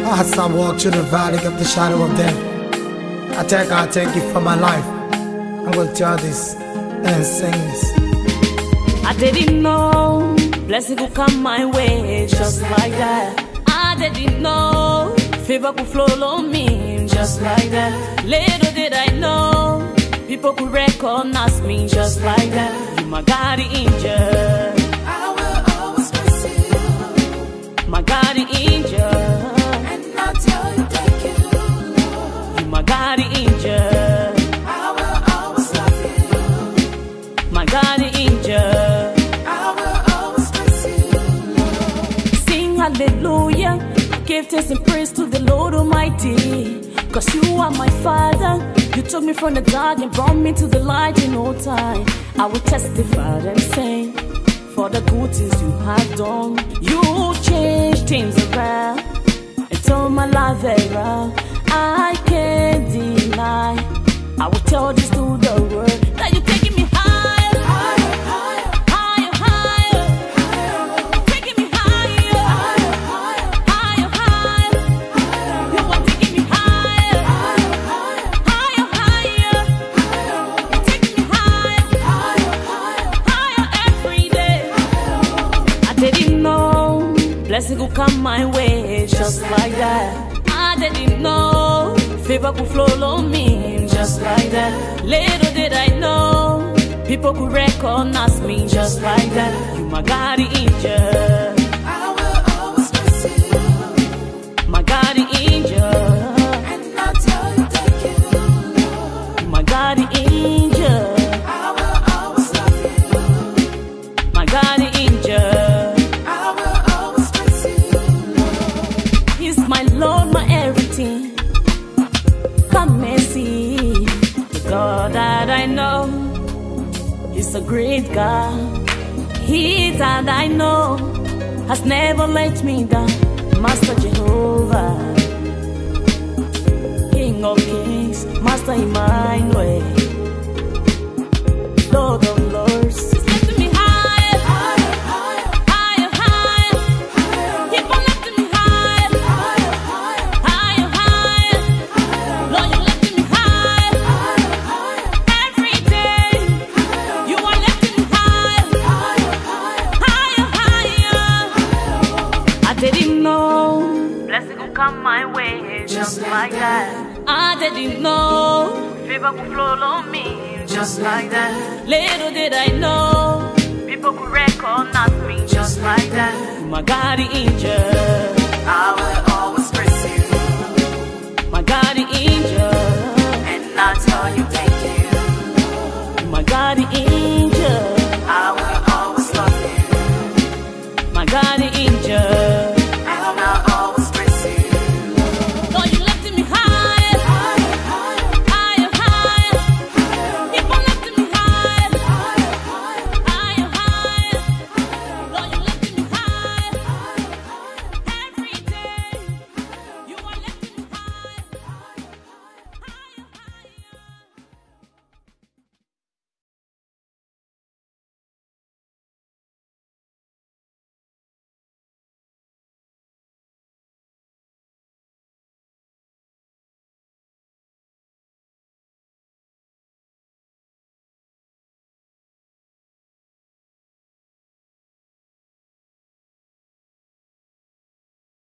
As I walk through the valley of the shadow of death, I tell God, thank you for my life. I'm going to tell this and sing this. I didn't know blessing would come my way just like that. I didn't know favor could flow on me just like that. Little did I know people could recognize me just like that. You my guardian angel, I will always pursue you. My guardian angel, And I'll tell you thank you, Lord. you my guardian angel, I will always love you. my guardian angel. I will always pursue you, Lord. Sing hallelujah, give thanks and praise to the Lord Almighty. Cause you are my Father, you took me from the dark and brought me to the light in no time. I will testify and sing for the good things you have done. You changed things around and turn my life around. I can't deny, I will tell this to the world that you're taking me higher, Higher, higher, higher, higher. higher, Taking me higher, higher, higher, higher, higher. You are taking me higher, higher, higher, higher, higher. higher, You're taking me higher, higher, higher every day. I didn't know blessing would come my way just like that. I didn't know favor could flow on me just like that. Little did I know people could recognize me just like that. You my guardian angel, I will always pursue you. my guardian angel, And I'll tell you thank you, Lord. my guardian angel, I will always love you. my guardian angel. I will always pursue you, Lord. He's my Lord, my everything. Come and see the God that I know. He's a great God. He that I know has never let me down. Master Jehovah, King of Kings, Master Emmanuel, Lord of Lords. He's lifting me higher, Higher, higher, higher, higher. higher, Keep on lifting me higher, higher, higher, higher, higher. higher, Lord, you're lifting me higher higher, higher, every day. You are lifting me higher, higher, higher, higher, higher. I didn't know blessing would come my way just like that. I didn't know favor would flow on me just like that. Little did I know people could recognize me just like that. You my guardian angel, I will always pursue you. my guardian angel, And I'll tell you thank you, Lord. you my guardian